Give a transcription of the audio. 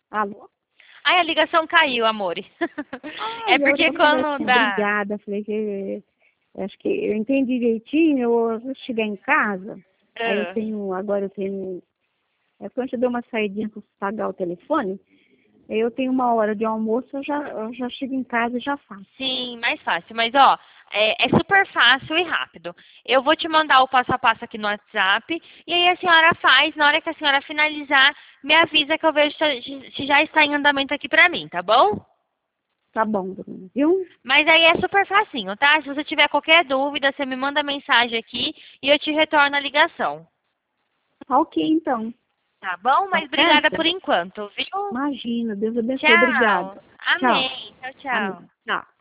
Alô? Ai, a ligação caiu, amore. Ah, É porque eu falei quando assim, dá... obrigada. Falei que acho que eu entendi direitinho. Eu vou chegar em casa. Aí eu Ah, tenho, agora eu tenho. É quando eu dou uma saidinha para pagar o telefone. Aí eu tenho uma hora de almoço, eu já chego em casa e já faço. sim, mais fácil. Mas, ó, é super fácil e rápido. Eu vou te mandar o passo a passo aqui no WhatsApp. E aí a senhora faz. Na hora que a senhora finalizar, me avisa que eu vejo se já está em andamento aqui pra mim, tá bom? Tá bom, Bruna, viu? Mas aí é super facinho, tá? Se você tiver qualquer dúvida, você me manda mensagem aqui e eu te retorno a ligação. Tá ok, então. Tá bom? Tá Mas obrigada certo? por enquanto, viu? Imagina, Deus abençoe. Tchau. Obrigada. Tchau. Amém. Tchau, Amém. tchau. Tchau.